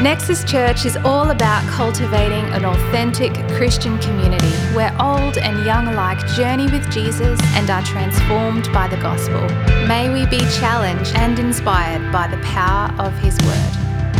Nexus Church is all about cultivating an authentic Christian community where old and young alike journey with Jesus and are transformed by the gospel. May we be challenged and inspired by the power of His Word.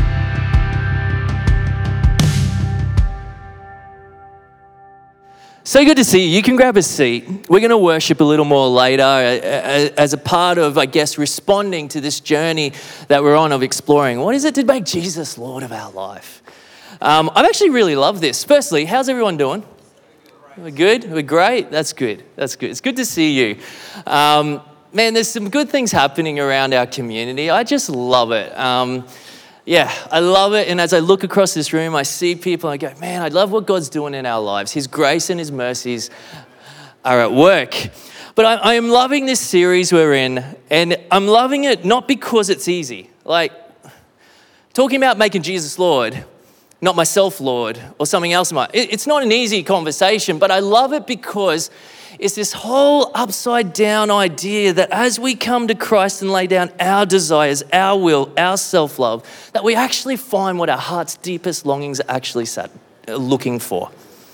So good to see you. You can grab a seat. We're going to worship a little more later as a part of, I guess, responding to this journey that we're on of exploring. What is it to make Jesus Lord of our life? I've actually really loved this. Firstly, how's everyone doing? We're good? We're great? That's good. That's good. It's good to see you. Man, there's some good things happening around our community. I just love it. Yeah, I love it. And as I look across this room, I see people, I go, man, I love what God's doing in our lives. His grace and His mercies are at work. But I am loving this series we're in, and I'm loving it not because it's easy. Like, talking about making Jesus Lord, not myself Lord, or something else. It's not an easy conversation, but I love it because it's this whole upside down idea that as we come to Christ and lay down our desires, our will, our self-love, that we actually find what our heart's deepest longings are actually looking for.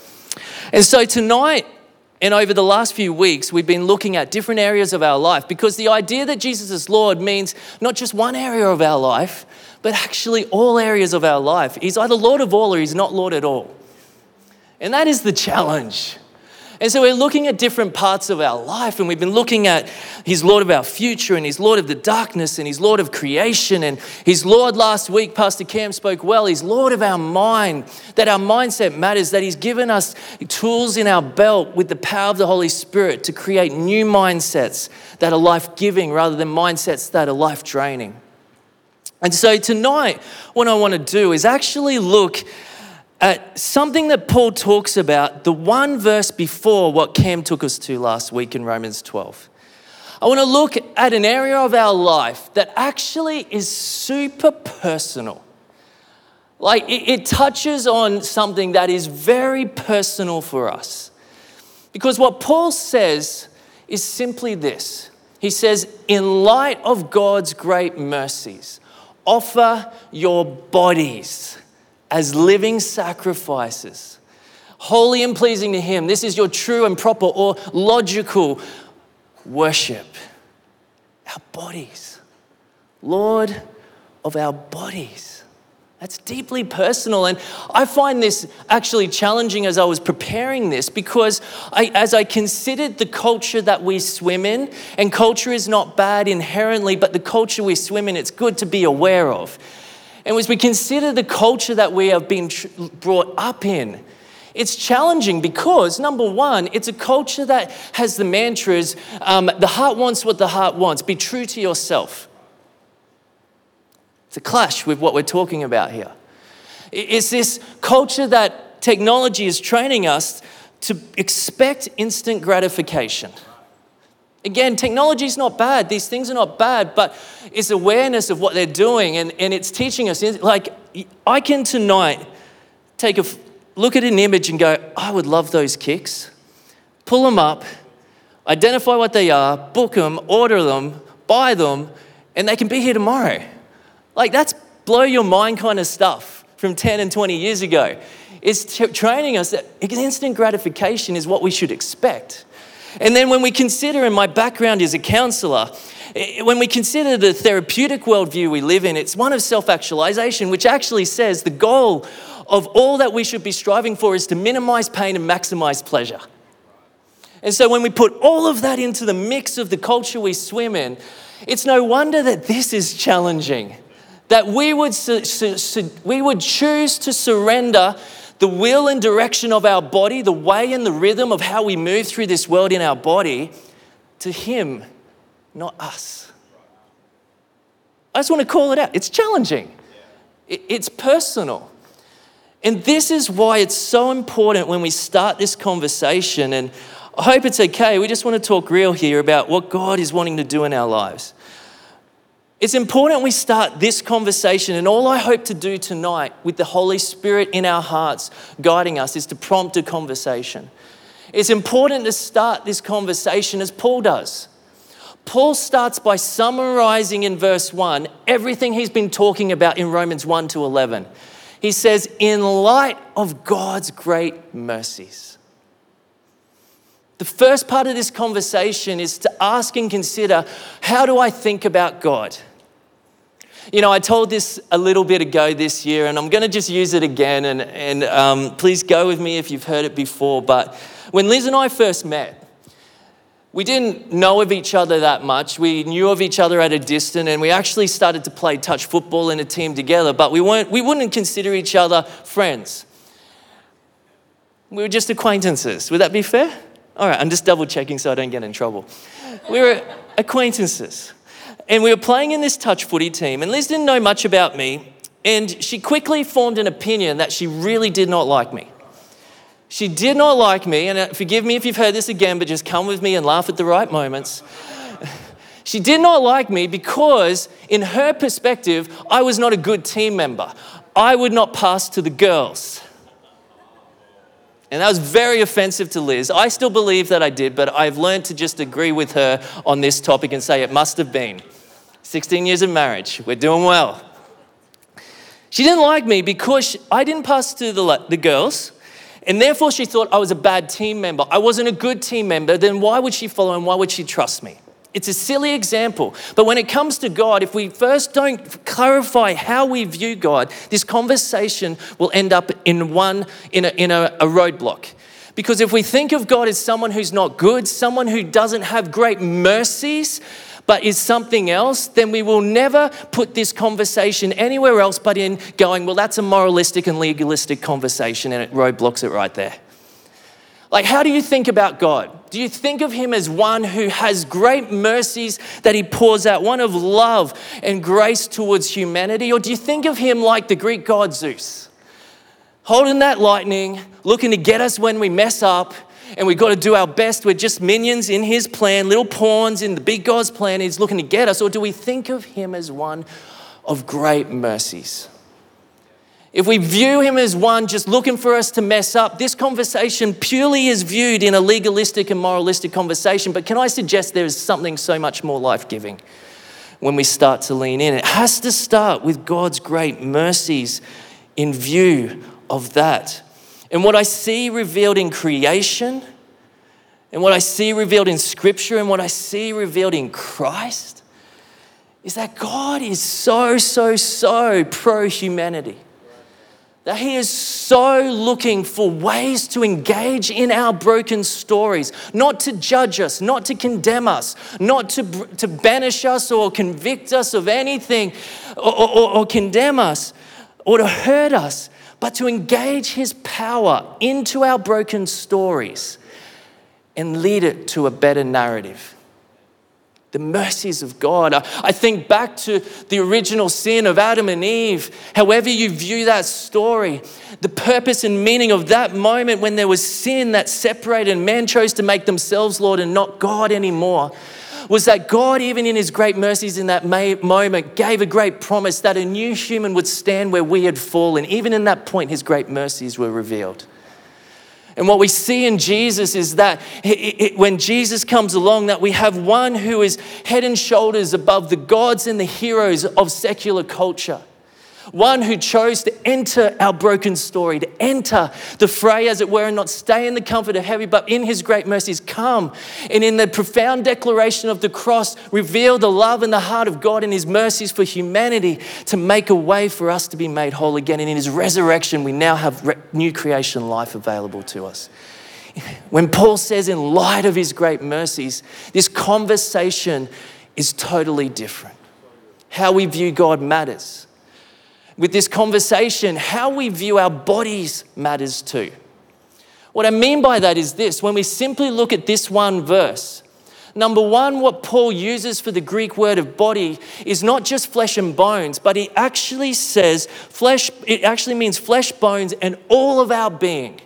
And so tonight, and over the last few weeks, we've been looking at different areas of our life, because the idea that Jesus is Lord means not just one area of our life, but actually all areas of our life. He's either Lord of all or He's not Lord at all. And that is the challenge. And so we're looking at different parts of our life, and we've been looking at He's Lord of our future, and He's Lord of the darkness, and He's Lord of creation, and He's Lord, last week, Pastor Cam spoke well, He's Lord of our mind, that our mindset matters, that He's given us tools in our belt with the power of the Holy Spirit to create new mindsets that are life-giving rather than mindsets that are life-draining. And so tonight, what I want to do is actually look at something that Paul talks about, the one verse before what Cam took us to last week in Romans 12. I want to look at an area of our life that actually is super personal. Like it touches on something that is very personal for us. Because what Paul says is simply this. He says, in light of God's great mercies, offer your bodies as living sacrifices, holy and pleasing to Him. This is your true and proper or logical worship. Our bodies. Lord of our bodies. That's deeply personal. And I find this actually challenging as I was preparing this, because as I considered the culture that we swim in, and culture is not bad inherently, but the culture we swim in, it's good to be aware of. And as we consider the culture that we have been brought up in, it's challenging because, number one, it's a culture that has the mantras, the heart wants what the heart wants, be true to yourself. It's a clash with what we're talking about here. It's this culture that technology is training us to expect instant gratification. Again, technology is not bad. These things are not bad, but it's awareness of what they're doing, and it's teaching us. Like, I can tonight take a look at an image and go, I would love those kicks. Pull them up, identify what they are, book them, order them, buy them, and they can be here tomorrow. Like, that's blow your mind kind of stuff from 10 and 20 years ago. It's training us that instant gratification is what we should expect. And then when we consider, and my background is a counselor, when we consider the therapeutic worldview we live in, it's one of self-actualization, which actually says the goal of all that we should be striving for is to minimize pain and maximize pleasure. And so when we put all of that into the mix of the culture we swim in, it's no wonder that this is challenging, that we would choose to surrender the will and direction of our body, the way and the rhythm of how we move through this world in our body, to Him, not us. I just want to call it out. It's challenging. It's personal. And this is why it's so important when we start this conversation, and I hope it's okay. We just want to talk real here about what God is wanting to do in our lives. It's important we start this conversation, and all I hope to do tonight with the Holy Spirit in our hearts guiding us is to prompt a conversation. It's important to start this conversation as Paul does. Paul starts by summarizing in verse 1 everything he's been talking about in Romans 1 to 11. He says, in light of God's great mercies. The first part of this conversation is to ask and consider, how do I think about God? You know, I told this a little bit ago this year, and I'm going to just use it again, and please go with me if you've heard it before. But when Liz and I first met, we didn't know of each other that much. We knew of each other at a distance, and we actually started to play touch football in a team together, but we wouldn't consider each other friends. We were just acquaintances. Would that be fair? All right, I'm just double checking so I don't get in trouble. We were acquaintances. And we were playing in this touch footy team, and Liz didn't know much about me, and she quickly formed an opinion that she really did not like me. She did not like me, and forgive me if you've heard this again, but just come with me and laugh at the right moments. She did not like me because, in her perspective, I was not a good team member. I would not pass to the girls. And that was very offensive to Liz. I still believe that I did, but I've learned to just agree with her on this topic and say it must have been. 16 years of marriage, we're doing well. She didn't like me because I didn't pass to the girls, and therefore she thought I was a bad team member. I wasn't a good team member, then why would she follow and why would she trust me? It's a silly example, but when it comes to God, if we first don't clarify how we view God, this conversation will end up in a roadblock. Because if we think of God as someone who's not good, someone who doesn't have great mercies, but is something else, then we will never put this conversation anywhere else but in going, well, that's a moralistic and legalistic conversation, and it roadblocks it right there. Like, how do you think about God? Do you think of him as one who has great mercies that he pours out, one of love and grace towards humanity? Or do you think of him like the Greek god Zeus, holding that lightning, looking to get us when we mess up, and we've got to do our best? We're just minions in his plan, little pawns in the big God's plan. He's looking to get us. Or do we think of him as one of great mercies? If we view him as one just looking for us to mess up, this conversation purely is viewed in a legalistic and moralistic conversation. But can I suggest there is something so much more life-giving when we start to lean in? It has to start with God's great mercies in view of that. And what I see revealed in creation, and what I see revealed in Scripture, and what I see revealed in Christ is that God is so pro-humanity. That he is so looking for ways to engage in our broken stories, not to judge us, not to condemn us, not to banish us or convict us of anything or condemn us or to hurt us, but to engage his power into our broken stories and lead it to a better narrative. The mercies of God. I think back to the original sin of Adam and Eve. However you view that story, the purpose and meaning of that moment when there was sin that separated and man chose to make themselves Lord and not God anymore, was that God, even in his great mercies in that moment, gave a great promise that a new human would stand where we had fallen. Even in that point, his great mercies were revealed. And what we see in Jesus is that when Jesus comes along, that we have one who is head and shoulders above the gods and the heroes of secular culture. One who chose to enter our broken story, to enter the fray, as it were, and not stay in the comfort of heaven, but in his great mercies come. And in the profound declaration of the cross, reveal the love and the heart of God and his mercies for humanity to make a way for us to be made whole again. And in his resurrection, we now have new creation life available to us. When Paul says, in light of his great mercies, this conversation is totally different. How we view God matters. With this conversation, how we view our bodies matters too. What I mean by that is this: when we simply look at this one verse, number one, what Paul uses for the Greek word of body is not just flesh and bones, but he actually says flesh, it actually means flesh, bones, and all of our being.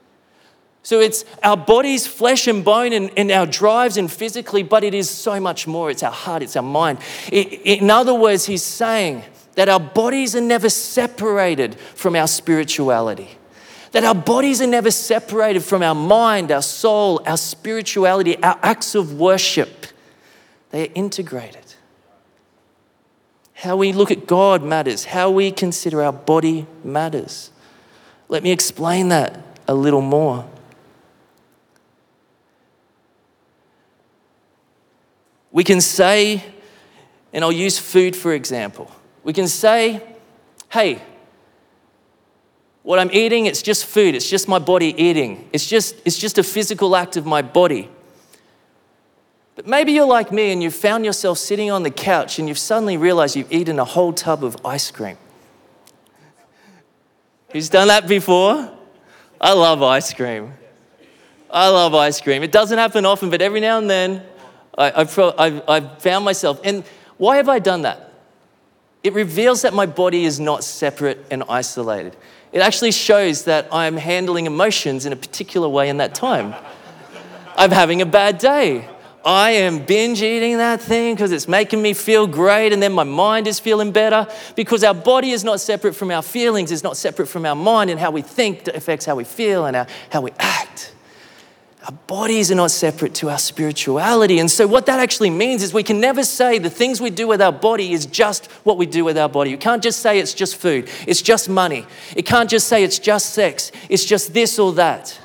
So it's our bodies, flesh and bone, and our drives and physically, but it is so much more. It's our heart, it's our mind. In other words, he's saying that our bodies are never separated from our spirituality. That our bodies are never separated from our mind, our soul, our spirituality, our acts of worship. They are integrated. How we look at God matters. How we consider our body matters. Let me explain that a little more. We can say, and I'll use food for example. We can say, hey, what I'm eating, it's just food. It's just my body eating. It's just a physical act of my body. But maybe you're like me and you've found yourself sitting on the couch and you've suddenly realized you've eaten a whole tub of ice cream. Who's done that before? I love ice cream. I love ice cream. It doesn't happen often, but every now and then I've found myself. And why have I done that? It reveals that my body is not separate and isolated. It actually shows that I'm handling emotions in a particular way in that time. I'm having a bad day. I am binge eating that thing because it's making me feel great, and then my mind is feeling better, because our body is not separate from our feelings, is not separate from our mind, and how we think affects how we feel and how we act. Our bodies are not separate to our spirituality. And so what that actually means is we can never say the things we do with our body is just what we do with our body. You can't just say it's just food, it's just money. It can't just say it's just sex, it's just this or that.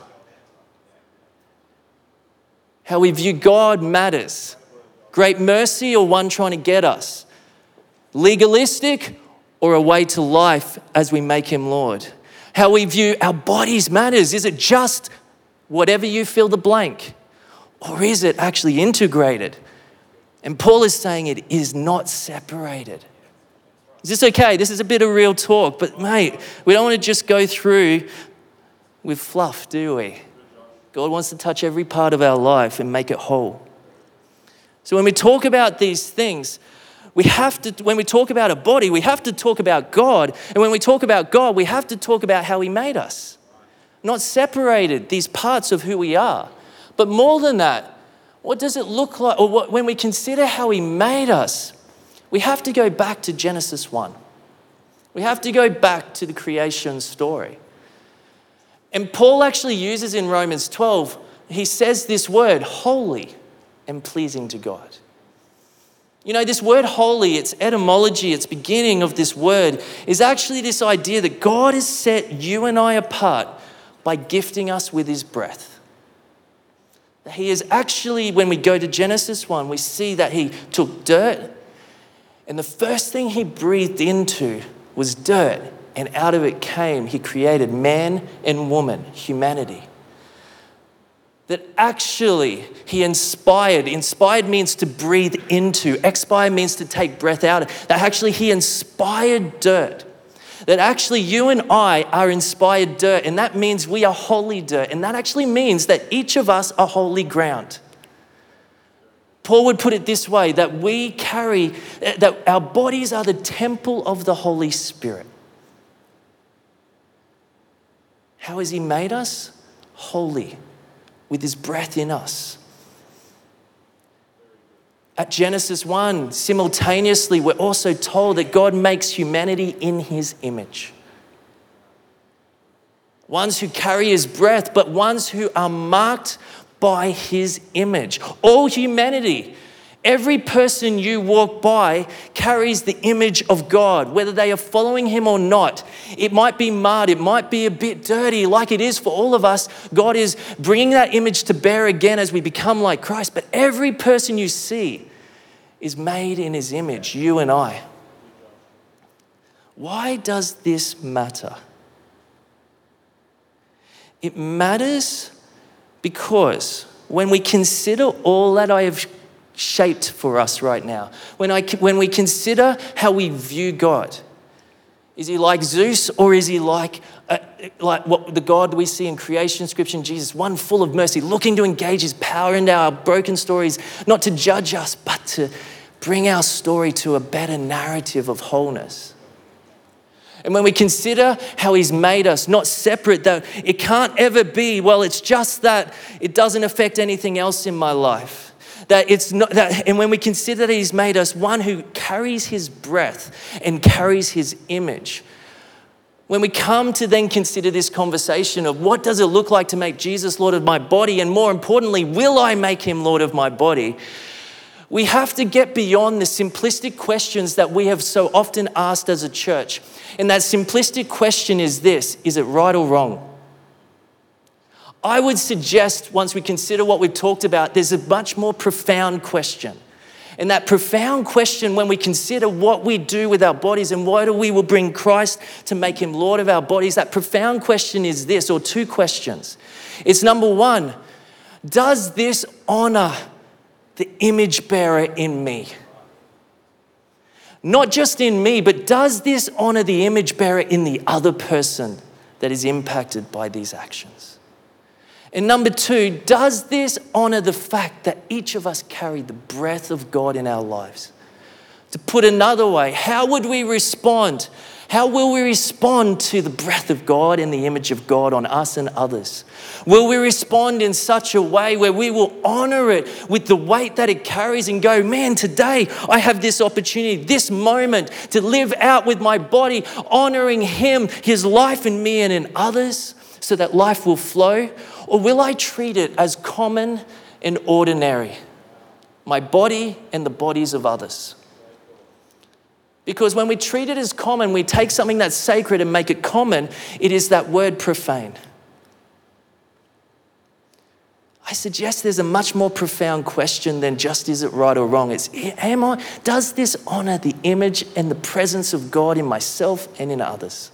How we view God matters. Great mercy or one trying to get us. Legalistic or a way to life as we make him Lord. How we view our bodies matters. Is it just whatever you fill the blank? Or is it actually integrated? And Paul is saying it is not separated. Is this okay? This is a bit of real talk, but mate, we don't want to just go through with fluff, do we? God wants to touch every part of our life and make it whole. So when we talk about these things, when we talk about a body, we have to talk about God. And when we talk about God, we have to talk about how he made us. Not separated, these parts of who we are. But more than that, what does it look like? Or when we consider how he made us, we have to go back to Genesis 1. We have to go back to the creation story. And Paul actually uses in Romans 12, he says this word, holy and pleasing to God. You know, this word holy, its etymology, its beginning of this word is actually this idea that God has set you and I apart by gifting us with his breath. That he is actually, when we go to Genesis 1, we see that he took dirt, and the first thing he breathed into was dirt. And out of it came, he created man and woman, humanity. That actually he inspired. Inspired means to breathe into. Expire means to take breath out. That actually he inspired dirt. That actually you and I are inspired dirt. And that means we are holy dirt. And that actually means that each of us are holy ground. Paul would put it this way, that that our bodies are the temple of the Holy Spirit. How has he made us? Holy, with his breath in us. At Genesis 1, simultaneously, we're also told that God makes humanity in his image. Ones who carry his breath, but ones who are marked by his image. All humanity, every person you walk by carries the image of God, whether they are following him or not. It might be marred, it might be a bit dirty, like it is for all of us. God is bringing that image to bear again as we become like Christ. But every person you see is made in his image, you and I. Why does this matter? It matters because when we consider all that I have shaped for us right now, when we consider how we view God, is he like Zeus, or is he like what the God we see in creation scripture in Jesus, one full of mercy, looking to engage his power into our broken stories, not to judge us, but to bring our story to a better narrative of wholeness? And when we consider how he's made us, not separate, that it can't ever be, well, it's just that it doesn't affect anything else in my life. That it's not that, and when we consider that he's made us one who carries his breath and carries his image, when we come to then consider this conversation of what does it look like to make Jesus Lord of my body, and more importantly, will I make him Lord of my body? We have to get beyond the simplistic questions that we have so often asked as a church. And that simplistic question is this: is it right or wrong? I would suggest, once we consider what we've talked about, there's a much more profound question. And that profound question, when we consider what we do with our bodies and why do we will bring Christ to make him Lord of our bodies, that profound question is this, or two questions. It's number one, does this honor the image bearer in me? Not just in me, but does this honor the image bearer in the other person that is impacted by these actions? And number two, does this honor the fact that each of us carry the breath of God in our lives? To put another way, how would we respond? How will we respond to the breath of God and the image of God on us and others? Will we respond in such a way where we will honor it with the weight that it carries and go, man, today I have this opportunity, this moment to live out with my body, honoring him, his life in me and in others, so that life will flow? Or will I treat it as common and ordinary, my body and the bodies of others? Because when we treat it as common, we take something that's sacred and make it common, it is that word profane. I suggest there's a much more profound question than just is it right or wrong. It's, does this honor the image and the presence of God in myself and in others?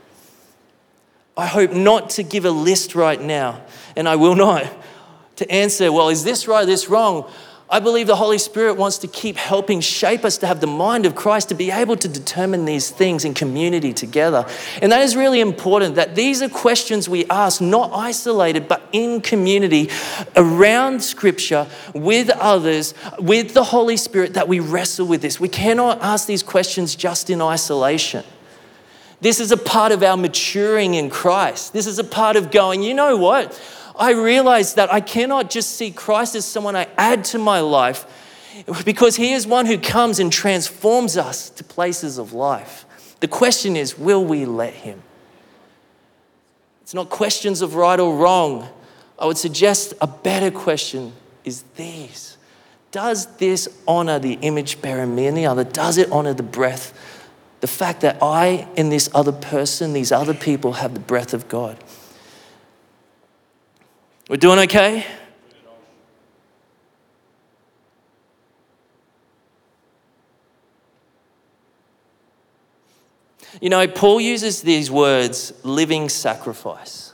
I hope not to give a list right now, and I will not, to answer, well, is this right, this wrong? I believe the Holy Spirit wants to keep helping shape us to have the mind of Christ, to be able to determine these things in community together. And that is really important, that these are questions we ask, not isolated, but in community, around Scripture, with others, with the Holy Spirit, that we wrestle with this. We cannot ask these questions just in isolation. This is a part of our maturing in Christ. This is a part of going, you know what? I realize that I cannot just see Christ as someone I add to my life, because he is one who comes and transforms us to places of life. The question is, will we let him? It's not questions of right or wrong. I would suggest a better question is these. Does this honor the image bearer in me and the other? Does it honor the breath? The fact that I and this other person, these other people have the breath of God. We're doing okay? You know, Paul uses these words, living sacrifice.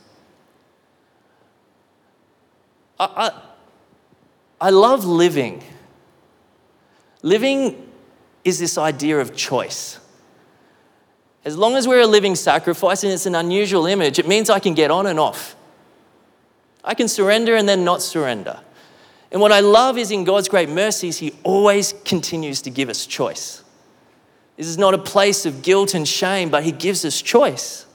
I love living. Living is this idea of choice. As long as we're a living sacrifice, and it's an unusual image, it means I can get on and off. I can surrender and then not surrender. And what I love is in God's great mercies, he always continues to give us choice. This is not a place of guilt and shame, but he gives us choice.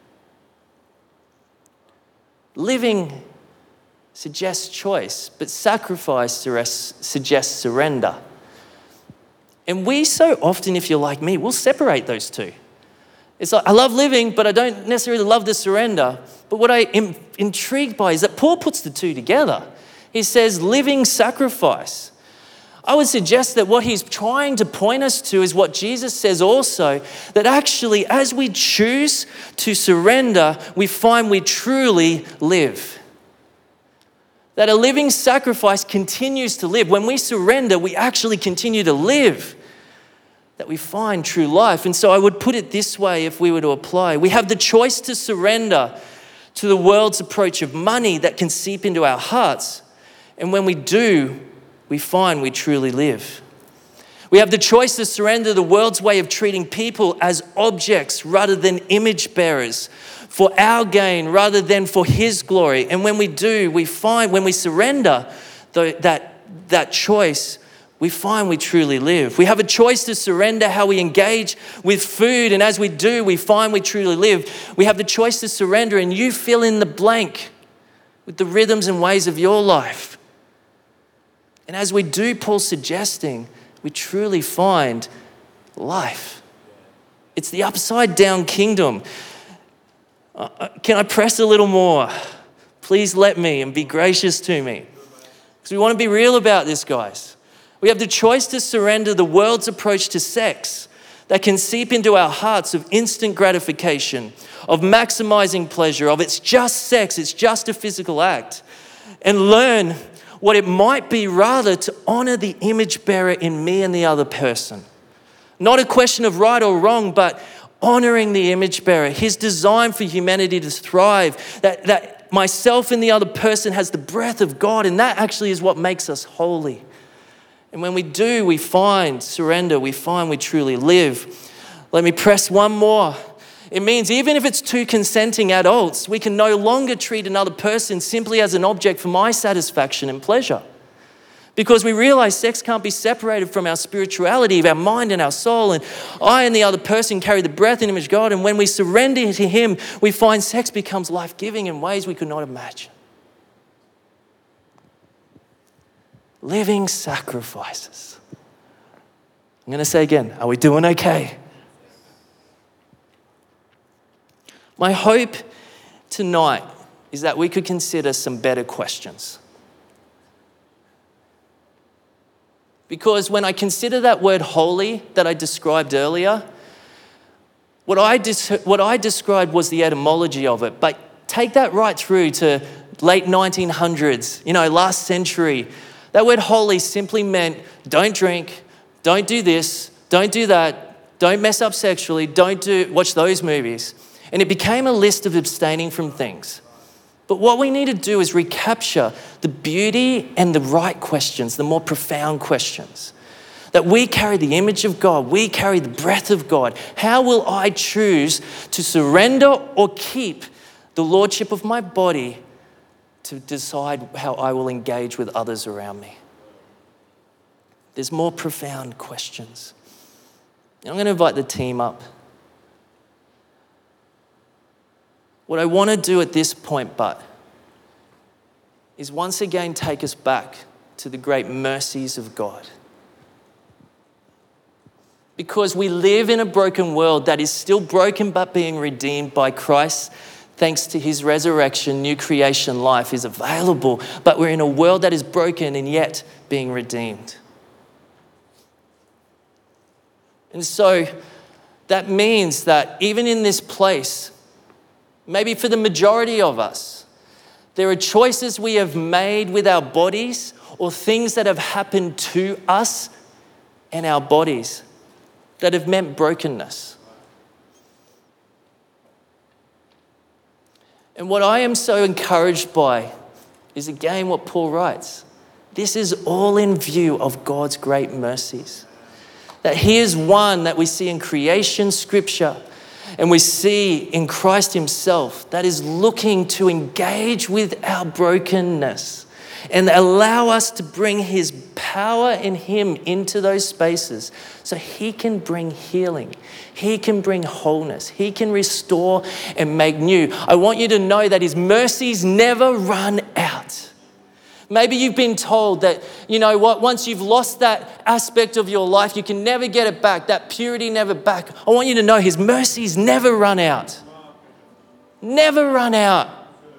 Living suggests choice, but sacrifice suggests surrender. And we so often, if you're like me, we'll separate those two. It's like, I love living, but I don't necessarily love the surrender. But what I am intrigued by is that Paul puts the two together. He says living sacrifice. I would suggest that what he's trying to point us to is what Jesus says also, that actually as we choose to surrender, we find we truly live. That a living sacrifice continues to live. When we surrender, we actually continue to live. That we find true life. And so I would put it this way if we were to apply. We have the choice to surrender to the world's approach of money that can seep into our hearts. And when we do, we find we truly live. We have the choice to surrender the world's way of treating people as objects rather than image bearers, for our gain rather than for his glory. And when we do, we find when we surrender that choice, we find we truly live. We have a choice to surrender how we engage with food, and as we do, we find we truly live. We have the choice to surrender, and you fill in the blank with the rhythms and ways of your life. And as we do, Paul's suggesting, we truly find life. It's the upside down kingdom. Can I press a little more? Please let me and be gracious to me. Because we want to be real about this, guys. We have the choice to surrender the world's approach to sex that can seep into our hearts of instant gratification, of maximizing pleasure, of it's just sex, it's just a physical act, and learn what it might be rather to honor the image bearer in me and the other person. Not a question of right or wrong, but honoring the image bearer, his design for humanity to thrive, that myself and the other person has the breath of God, and that actually is what makes us holy. And when we do, we find surrender, we find we truly live. Let me press one more. It means even if it's two consenting adults, we can no longer treat another person simply as an object for my satisfaction and pleasure. Because we realize sex can't be separated from our spirituality, of our mind and our soul. And I and the other person carry the breath and image of God. And when we surrender to Him, we find sex becomes life-giving in ways we could not imagine. Living sacrifices. I'm going to say again, are we doing okay? My hope tonight is that we could consider some better questions. Because when I consider that word holy that I described earlier, what I described was the etymology of it. But take that right through to late 1900s, last century. That word holy simply meant don't drink, don't do this, don't do that, don't mess up sexually, watch those movies. And it became a list of abstaining from things. But what we need to do is recapture the beauty and the right questions, the more profound questions. That we carry the image of God, we carry the breath of God. How will I choose to surrender or keep the lordship of my body to decide how I will engage with others around me? There's more profound questions. I'm going to invite the team up. What I want to do at this point, is once again take us back to the great mercies of God. Because we live in a broken world that is still broken but being redeemed by Christ. Thanks to His resurrection, new creation life is available. But we're in a world that is broken and yet being redeemed. And so that means that even in this place, maybe for the majority of us, there are choices we have made with our bodies or things that have happened to us and our bodies that have meant brokenness. And what I am so encouraged by is again what Paul writes. This is all in view of God's great mercies. That He is one that we see in creation scripture and we see in Christ Himself that is looking to engage with our brokenness and allow us to bring His power in Him into those spaces so He can bring healing. He can bring wholeness. He can restore and make new. I want you to know that His mercies never run out. Maybe you've been told that, once you've lost that aspect of your life, you can never get it back, that purity never back. I want you to know His mercies never run out. Never run out.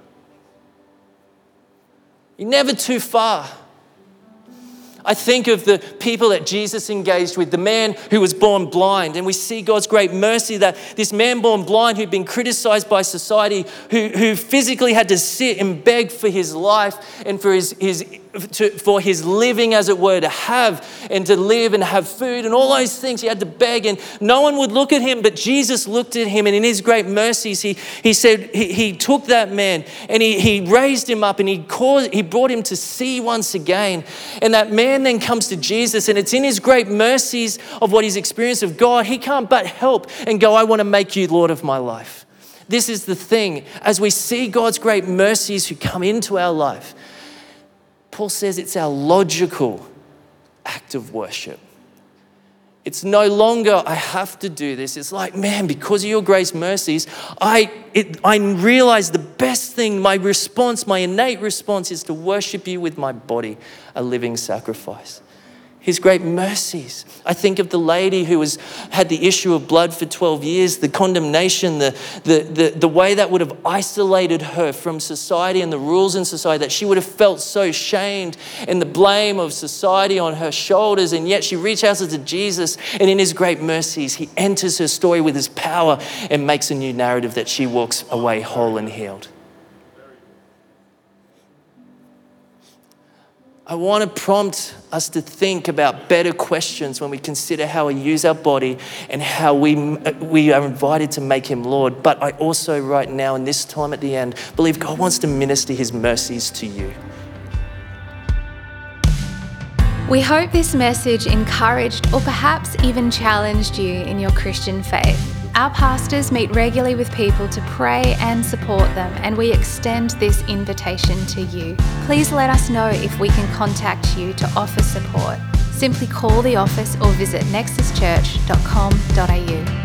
You're never too far. I think of the people that Jesus engaged with, the man who was born blind, and we see God's great mercy that this man born blind who'd been criticized by society, who physically had to sit and beg for his life and for his living, as it were, to have and to live and have food and all those things. He had to beg and no one would look at him, but Jesus looked at him, and in His great mercies, he said, he took that man and he raised him up and he brought him to see once again. And that man then comes to Jesus, and it's in His great mercies of what he's experienced of God, he can't but help and go, I want to make you Lord of my life. This is the thing. As we see God's great mercies who come into our life, Paul says it's our logical act of worship. It's no longer, I have to do this. It's like, man, because of your grace mercies, I realize the best thing, my innate response is to worship you with my body, a living sacrifice. His great mercies. I think of the lady who had the issue of blood for 12 years, the condemnation, the way that would have isolated her from society and the rules in society, that she would have felt so shamed and the blame of society on her shoulders. And yet she reaches out to Jesus, and in his great mercies, he enters her story with his power and makes a new narrative that she walks away whole and healed. I want to prompt us to think about better questions when we consider how we use our body and how we are invited to make him Lord. But I also, right now, in this time at the end, believe God wants to minister his mercies to you. We hope this message encouraged or perhaps even challenged you in your Christian faith. Our pastors meet regularly with people to pray and support them, and we extend this invitation to you. Please let us know if we can contact you to offer support. Simply call the office or visit nexuschurch.com.au.